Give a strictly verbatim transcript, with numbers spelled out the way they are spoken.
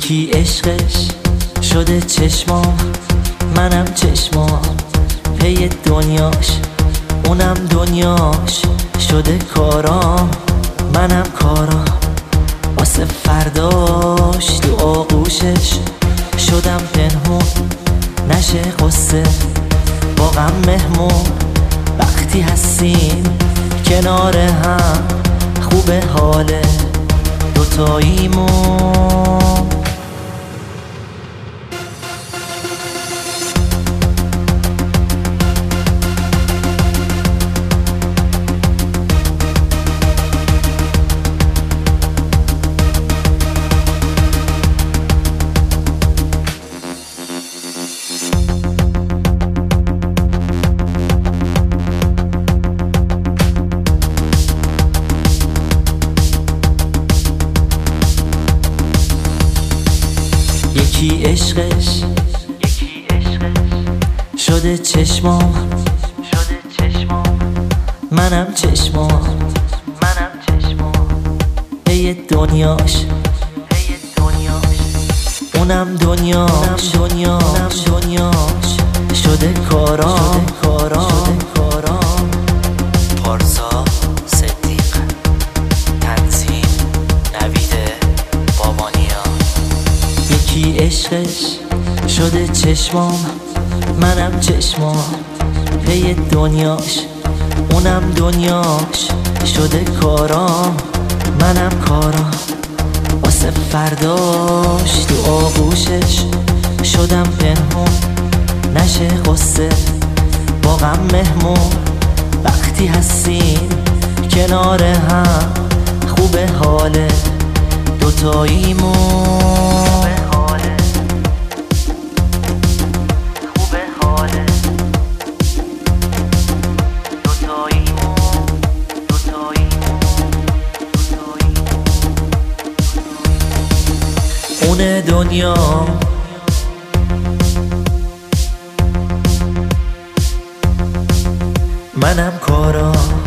یکی عشقش شده چشمام، منم چشمام پی دنیاش، اونم دنیاش شده کارام، منم کارام واسه فرداش. تو آغوشش شدم پنهون، نشه قصه با غم مهمون. وقتی هستیم کنار هم خوبه حاله دوتاییمون. یکی عشقش شده چشمام، منم چشمام پی دنیاش، اونم دنیاش دنیاش دنیاش شده کارام. پارسا صدیق، تنظیم نوید بابانیا. یکی عشقش شده چشمام، منم چشمام پی دنیاش، اونم دنیاش شده کارام، منم کارام واسه فرداش. تو آغوشش شدم پنهون، نشه قصه با غم مهمون. وقتی هستیم کنار هم خوبه حاله دوتاییمون. اون دنیا منم کارام.